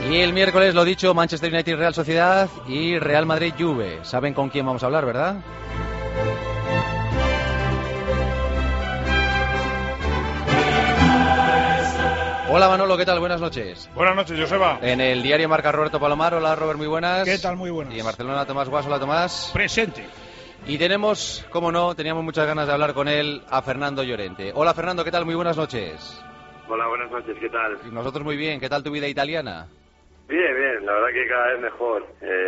Y el miércoles, lo dicho, Manchester United Real Sociedad y Real Madrid Juve. ¿Saben con quién vamos a hablar, verdad? Hola Manolo, ¿qué tal? Buenas noches. Buenas noches, Joseba. En el diario Marca Roberto Palomar. Hola Robert, muy buenas. ¿Qué tal? Muy buenas. Y en Barcelona Tomás Guas. Hola Tomás. Presente. Y tenemos, como no, teníamos muchas ganas de hablar con él, a Fernando Llorente. Hola Fernando, ¿qué tal? Muy buenas noches. Hola, buenas noches, ¿qué tal? Y nosotros muy bien, ¿qué tal tu vida italiana? Bien, bien, la verdad que cada vez mejor.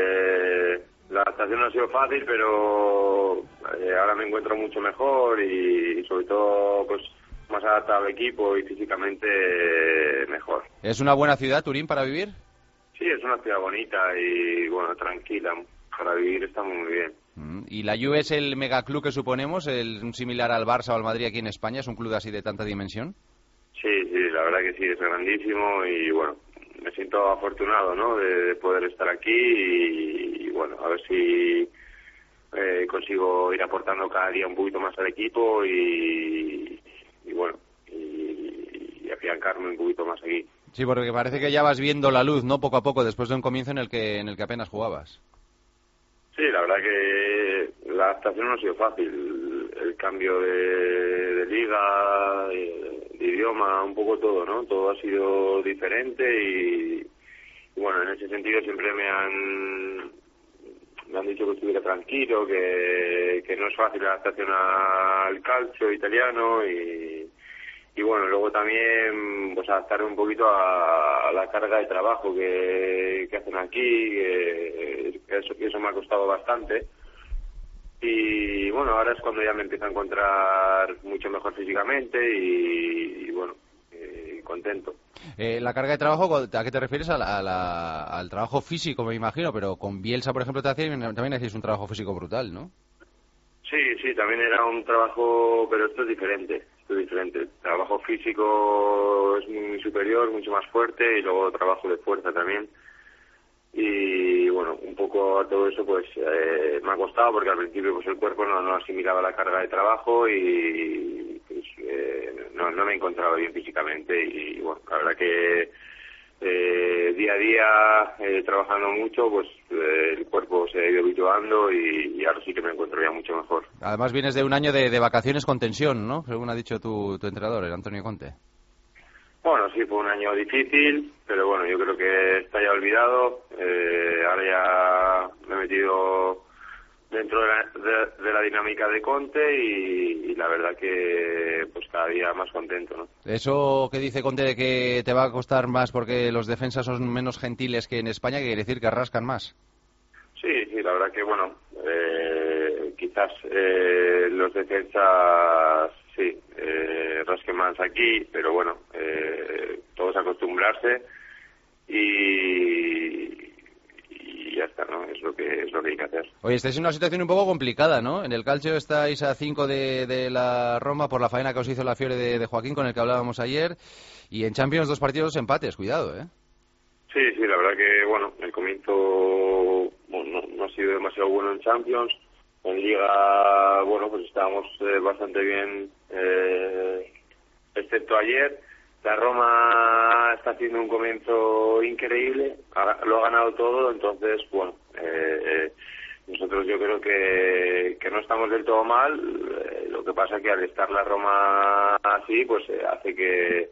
La adaptación no ha sido fácil, pero ahora me encuentro mucho mejor y sobre todo pues más adaptado al equipo y físicamente mejor. ¿Es una buena ciudad, Turín, para vivir? Sí, es una ciudad bonita y bueno, tranquila. Para vivir está muy bien. ¿Y la Juve es el megaclub que suponemos, un similar al Barça o al Madrid aquí en España? ¿Es un club así de tanta dimensión? Sí, la verdad que sí, es grandísimo y bueno, me siento afortunado, ¿no?, de poder estar aquí y bueno, a ver si consigo ir aportando cada día un poquito más al equipo y bueno, y afiancarme un poquito más aquí. Sí, porque parece que ya vas viendo la luz, ¿no?, poco a poco, después de un comienzo en el que apenas jugabas. Sí, la verdad que la adaptación no ha sido fácil, el cambio de liga, de idioma, un poco todo, ¿no? Todo ha sido diferente y bueno, en ese sentido siempre me han dicho que estuviera tranquilo, que no es fácil la adaptación al calcio italiano y bueno, luego también pues adaptarme un poquito a la carga de trabajo que hacen aquí, que eso me ha costado bastante. Y bueno, ahora es cuando ya me empiezo a encontrar mucho mejor físicamente y bueno, contento. La carga de trabajo, ¿a qué te refieres? Al trabajo físico, me imagino, pero con Bielsa, por ejemplo, también hacéis un trabajo físico brutal, ¿no? Sí, también era un trabajo, pero esto es diferente. El trabajo físico es muy superior, mucho más fuerte, y luego trabajo de fuerza también. Y bueno, un poco a todo eso pues me ha costado porque al principio pues el cuerpo no asimilaba la carga de trabajo y pues, no me encontraba bien físicamente y bueno, la verdad que día a día trabajando mucho pues el cuerpo se ha ido habituando y ahora sí que me encuentro ya mucho mejor. Además vienes de un año de vacaciones con tensión, ¿no? Según ha dicho tu entrenador, el Antonio Conte. Bueno, sí, fue un año difícil, pero bueno, yo creo que está ya olvidado. Ahora ya me he metido dentro de la dinámica de Conte y la verdad que pues cada día más contento, ¿no? Eso que dice Conte de que te va a costar más porque los defensas son menos gentiles que en España, que quiere decir que rascan más. Sí, la verdad que bueno, quizás los defensas sí, rasquen más aquí, pero bueno, todos acostumbrarse y ya está, ¿no? Es lo que hay que hacer. Oye, estáis en una situación un poco complicada, ¿no? En el calcio estáis a 5 de la Roma por la faena que os hizo la Fiore de Joaquín, con el que hablábamos ayer, y en Champions 2 partidos, 2 empates, cuidado, ¿eh? Sí, la verdad que bueno, el comienzo no ha sido demasiado bueno en Champions. En Liga, bueno, pues estábamos bastante bien, excepto ayer. La Roma está haciendo un comienzo increíble, lo ha ganado todo, entonces, bueno, nosotros yo creo que no estamos del todo mal. Lo que pasa es que al estar la Roma así, pues hace que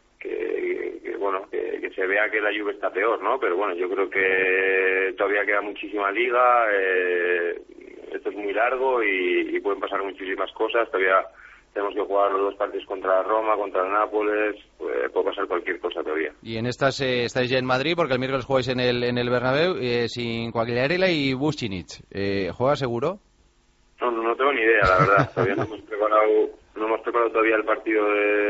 se vea que la Juve está peor, ¿no? Pero bueno, yo creo que todavía queda muchísima liga, esto es muy largo y pueden pasar muchísimas cosas. Todavía tenemos que jugar los 2 partidos contra la Roma, contra el Nápoles, puede pasar cualquier cosa todavía. Y en estas estáis ya en Madrid, porque el miércoles jugáis en el Bernabéu, sin Quagliarella y Vucinic. ¿Juega seguro? No tengo ni idea, la verdad. Todavía no hemos preparado todavía el partido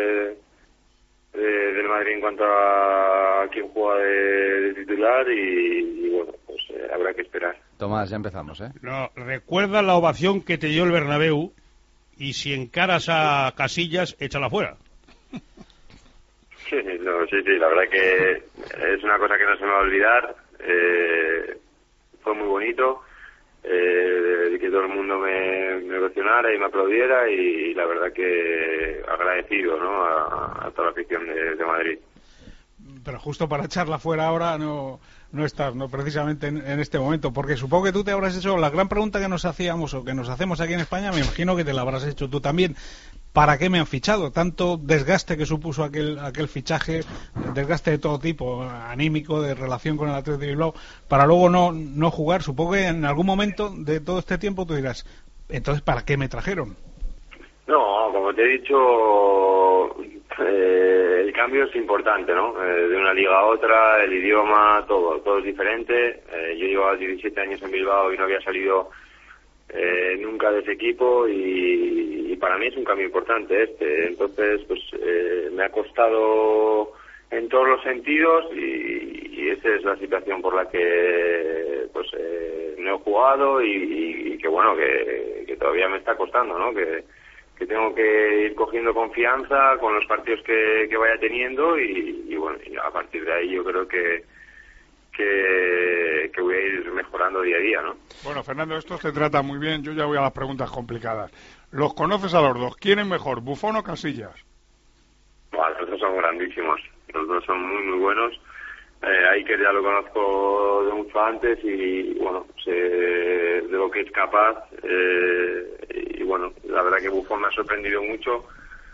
del Madrid en cuanto a quién juega de titular y bueno, pues habrá que esperar. Tomás, ya empezamos, ¿eh? No, recuerda la ovación que te dio el Bernabéu y si encaras a Casillas, échala fuera. Sí, la verdad que es una cosa que no se me va a olvidar. Fue muy bonito que todo el mundo me ovacionara y me aplaudiera y la verdad que agradecido, ¿no?, a toda la afición de Madrid. pero justo para echarla fuera ahora no estás, no precisamente en este momento, porque supongo que tú te habrás hecho la gran pregunta que nos hacíamos o que nos hacemos aquí en España, me imagino que te la habrás hecho tú también. ¿Para qué me han fichado? Tanto desgaste que supuso aquel fichaje, desgaste de todo tipo, anímico, de relación con el Athletic de Bilbao, para luego no jugar. Supongo que en algún momento de todo este tiempo tú dirás, entonces, ¿para qué me trajeron? No, como te he dicho, el cambio es importante, ¿no? De una liga a otra, el idioma, todo es diferente. Yo llevaba 17 años en Bilbao y no había salido nunca de ese equipo y para mí es un cambio importante entonces pues me ha costado en todos los sentidos y esa es la situación por la que pues no he jugado y que bueno que todavía me está costando, ¿no? Que tengo que ir cogiendo confianza con los partidos que vaya teniendo y bueno, y a partir de ahí yo creo que voy a ir mejorando día a día, ¿no? Bueno, Fernando, esto se trata muy bien. Yo ya voy a las preguntas complicadas. ¿Los conoces a los dos? ¿Quién es mejor, Buffon o Casillas? Bueno, los dos son grandísimos. Los dos son muy, muy buenos. Iker ya lo conozco de mucho antes y, bueno, sé de lo que es capaz. Y, bueno, la verdad que Buffon me ha sorprendido mucho.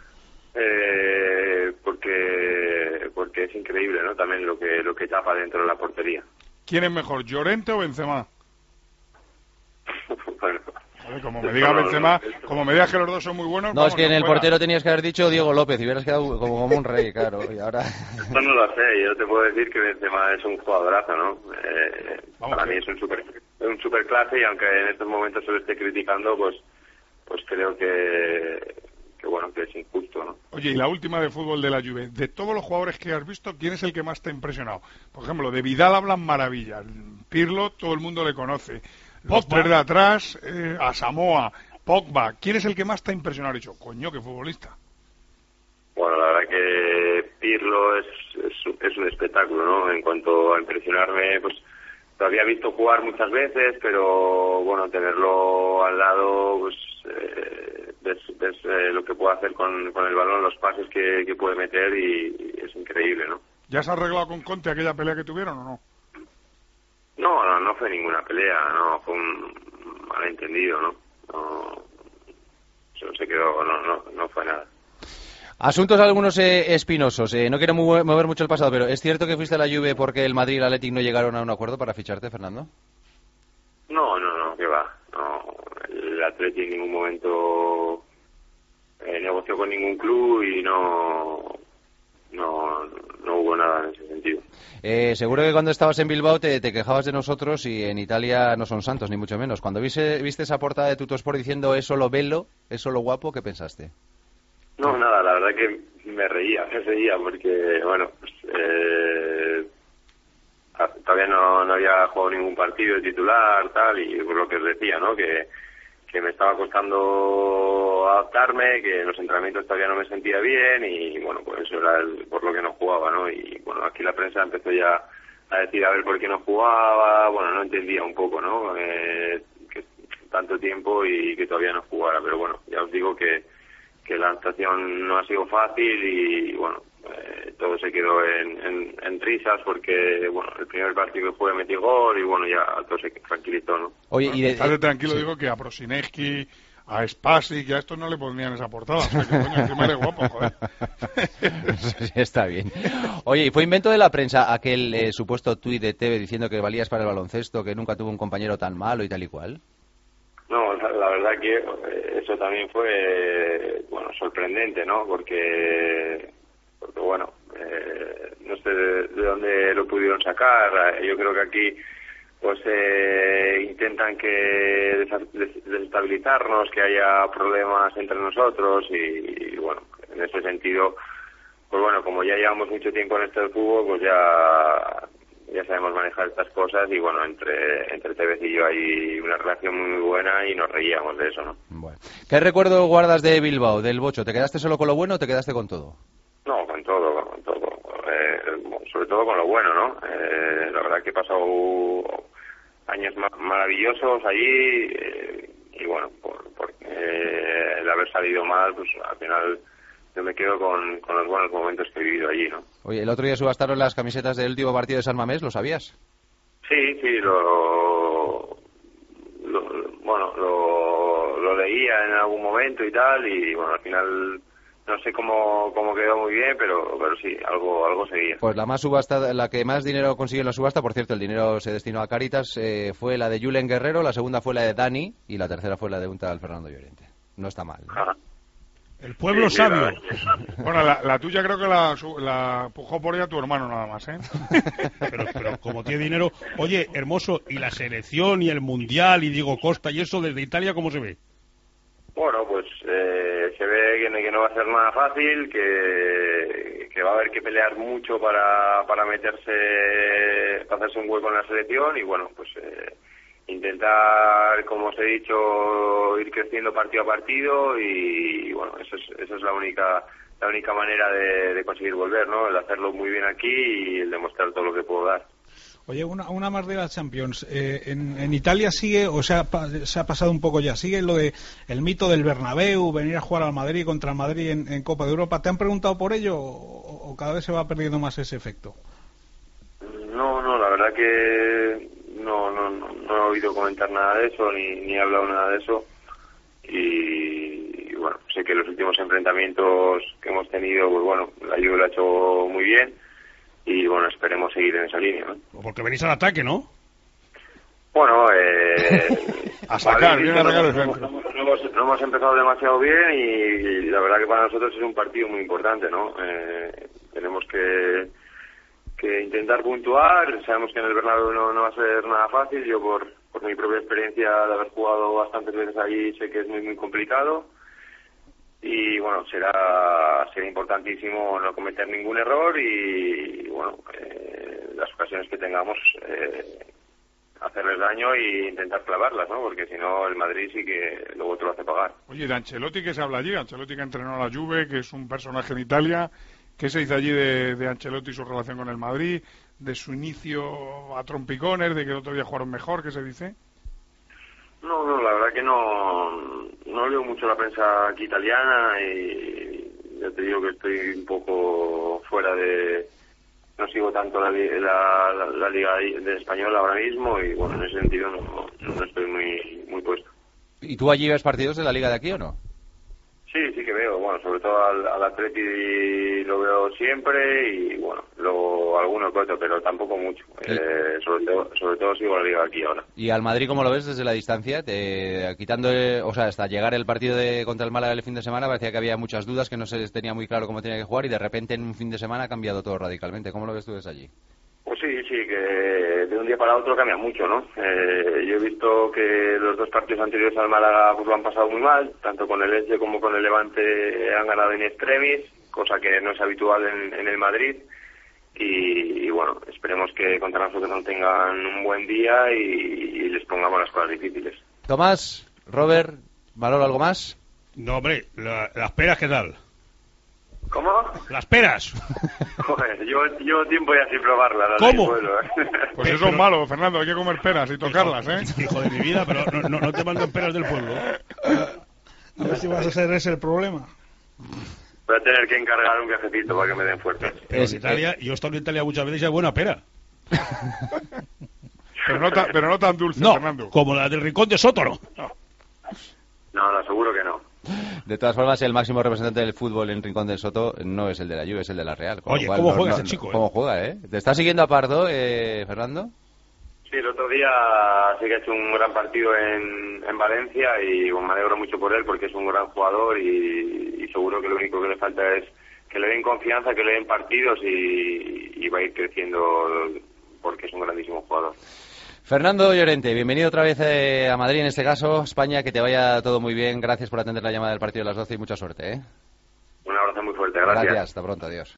Porque es increíble, ¿no? También lo que tapa dentro de la portería. ¿Quién es mejor, Llorente o Benzema? Bueno, joder, como me diga Benzema, como me digas que los dos son muy buenos. No, vamos, es que en el portero tenías que haber dicho Diego López y hubieras quedado como un rey, claro. Y ahora... No lo sé, yo te puedo decir que Benzema es un jugadorazo, ¿no? Para mí es un super clase y aunque en estos momentos se lo esté criticando, pues creo que bueno, que es injusto, ¿no? Oye, y la última de fútbol de la Juve, de todos los jugadores que has visto, ¿quién es el que más te ha impresionado? Por ejemplo, de Vidal hablan maravillas, Pirlo todo el mundo le conoce, los tres de atrás, Asamoah, Pogba, ¿quién es el que más te ha impresionado? He dicho, coño, qué futbolista. Bueno, la verdad que Pirlo es un espectáculo, ¿no? En cuanto a impresionarme, pues lo había visto jugar muchas veces, pero bueno, tenerlo al lado, pues ves lo que puede hacer con el balón, los pases que puede meter y es increíble, ¿no? ¿Ya se ha arreglado con Conte aquella pelea que tuvieron o no? No fue ninguna pelea, no, fue un malentendido, ¿no? No, se quedó, no fue nada. Asuntos algunos espinosos. No quiero mover mucho el pasado, pero ¿es cierto que fuiste a la Juve porque el Madrid y el Athletic no llegaron a un acuerdo para ficharte, Fernando? No, qué va. No, el Athletic en ningún momento negoció con ningún club y no hubo nada en ese sentido. Seguro que cuando estabas en Bilbao te quejabas de nosotros y en Italia no son santos, ni mucho menos. Cuando viste esa portada de Tuttosport diciendo es solo bello, es solo guapo, ¿qué pensaste? No, nada, la verdad que me reía porque, bueno, pues, todavía no había jugado ningún partido de titular, tal, y por lo que os decía, ¿no? Que me estaba costando adaptarme, que en los entrenamientos todavía no me sentía bien y, bueno, pues eso era por lo que no jugaba, ¿no? Y, bueno, aquí la prensa empezó ya a decir a ver por qué no jugaba, bueno, no entendía un poco, ¿no? Que tanto tiempo y que todavía no jugara, pero bueno, ya os digo que la adaptación no ha sido fácil y bueno, todo se quedó en risas porque bueno, el primer partido que jugué metí gol y bueno, ya todo se tranquilizó, ¿no? Oye, y estate tranquilo, sí. Digo que a Prosineski, a Spasic, a estos no le pondrían esa portada, o sea que coño, encima eres guapo, joder. Sí, está bien. Oye, ¿y fue invento de la prensa aquel supuesto tuit de TV diciendo que valías para el baloncesto, que nunca tuvo un compañero tan malo y tal y cual? No, la verdad que eso también fue, bueno, sorprendente, ¿no? Porque bueno, no sé de dónde lo pudieron sacar. Yo creo que aquí, pues, intentan que desestabilizarnos, que haya problemas entre nosotros y bueno, en ese sentido, pues bueno, como ya llevamos mucho tiempo en esto del fútbol, pues ya sabemos manejar estas cosas y bueno, entre Tevez y yo hay una relación muy buena y nos reíamos de eso, ¿no? Bueno. ¿Qué recuerdo guardas de Bilbao, del Bocho? ¿Te quedaste solo con lo bueno o te quedaste con todo? No, con todo. Sobre todo con lo bueno, ¿no? La verdad que he pasado años maravillosos allí y bueno, por el haber salido mal, pues al final yo me quedo con los buenos momentos que he vivido allí, ¿no? Oye, el otro día subastaron las camisetas del último partido de San Mamés, ¿lo sabías? Sí, lo leía en algún momento y tal, y bueno, al final no sé cómo quedó muy bien, pero sí, algo seguía. Pues la más subastada, la que más dinero consiguió en la subasta, por cierto, el dinero se destinó a Cáritas, fue la de Julen Guerrero, la segunda fue la de Dani y la tercera fue la de un tal Fernando Llorente. No está mal, ¿no? Ajá. El pueblo Sí, sabio. Bueno, la tuya creo que la pujó por ella tu hermano nada más, ¿eh? Pero como tiene dinero... Oye, hermoso, ¿y la selección y el Mundial y Diego Costa y eso desde Italia cómo se ve? Bueno, pues se ve que no va a ser nada fácil, que va a haber que pelear mucho para meterse, para hacerse un hueco en la selección y bueno, pues intentar, como os he dicho, ir creciendo partido a partido y bueno, esa es la única manera de conseguir volver, ¿no? El hacerlo muy bien aquí y el demostrar todo lo que puedo dar. Oye, una más de la Champions. En Italia sigue, o sea, se ha pasado un poco ya, sigue lo de el mito del Bernabéu, venir a jugar al Madrid contra el Madrid en Copa de Europa. ¿Te han preguntado por ello o cada vez se va perdiendo más ese efecto? No, la verdad que no he oído comentar nada de eso, ni he hablado nada de eso. Y bueno, sé que los últimos enfrentamientos que hemos tenido, pues bueno, la Juve lo ha hecho muy bien. Y bueno, esperemos seguir en esa línea, ¿no? Porque venís al ataque, ¿no? Bueno, a sacar, viene a sacar el centro. No hemos empezado demasiado bien y la verdad que para nosotros es un partido muy importante, ¿no? Tenemos que intentar puntuar. Sabemos que en el Bernabéu no va a ser nada fácil. Yo por mi propia experiencia de haber jugado bastantes veces allí sé que es muy complicado. Y bueno, será importantísimo no cometer ningún error y bueno, las ocasiones que tengamos hacerles daño e intentar clavarlas, ¿no? Porque si no el Madrid sí que luego te lo hace pagar. Oye, de Ancelotti, ¿qué se habla allí? Ancelotti, que entrenó a la Juve, que es un personaje en Italia. ¿Qué se dice allí de Ancelotti y su relación con el Madrid? ¿De su inicio a trompicones? ¿De que el otro día jugaron mejor? ¿Qué se dice? No, la verdad que no leo mucho la prensa aquí italiana y ya te digo que estoy un poco fuera de... No sigo tanto la Liga de Español ahora mismo y bueno, en ese sentido no estoy muy puesto. ¿Y tú allí ves partidos de la Liga de aquí o no? Sí que veo, bueno, sobre todo al Atleti lo veo siempre y bueno, luego algunos corto, pero tampoco mucho. Sobre todo sigo la Liga aquí ahora. ¿Y al Madrid cómo lo ves desde la distancia? Quitando, o sea, hasta llegar el partido contra el Málaga el fin de semana parecía que había muchas dudas, que no se les tenía muy claro cómo tenía que jugar y de repente en un fin de semana ha cambiado todo radicalmente. ¿Cómo lo ves tú desde allí? Pues sí, que de un día para otro cambia mucho, ¿no? Yo he visto que los dos partidos anteriores al Málaga pues lo han pasado muy mal, tanto con el Elche como con el Levante han ganado in extremis, cosa que no es habitual en el Madrid. Y bueno, esperemos que contra nosotros no tengan un buen día y les pongamos las cosas difíciles. Tomás, Robert, ¿Manolo, algo más? No, hombre, las peras, ¿qué tal? ¿Cómo? ¡Las peras! Joder, llevo tiempo ya sin probarlas. ¿Cómo? Pues eso es malo, Fernando, hay que comer peras y tocarlas, ¿eh? Hijo de mi vida, pero no te mandan peras del pueblo. A ver si vas a ser ese el problema. Voy a tener que encargar un viajecito para que me den fuerzas. Pero en Italia, yo he estado en Italia muchas veces y hay buena pera. Pero no tan dulce, No, Fernando. como la del Rincón de Sótoro. No, seguro que no. De todas formas, el máximo representante del fútbol en Rincón del Soto no es el de la Juve, es el de la Real. Oye, ¿cómo juega ese chico? ¿Cómo juega, eh? ¿Te está siguiendo a Pardo, Fernando? Sí, el otro día sí que ha hecho un gran partido en Valencia y bueno, me alegro mucho por él porque es un gran jugador y seguro que lo único que le falta es que le den confianza, que le den partidos y va a ir creciendo porque es un grandísimo jugador. Fernando Llorente, bienvenido otra vez a Madrid, en este caso, España, que te vaya todo muy bien. Gracias por atender la llamada del partido de las 12 y mucha suerte, ¿eh? Un abrazo muy fuerte, gracias. Hasta pronto, adiós.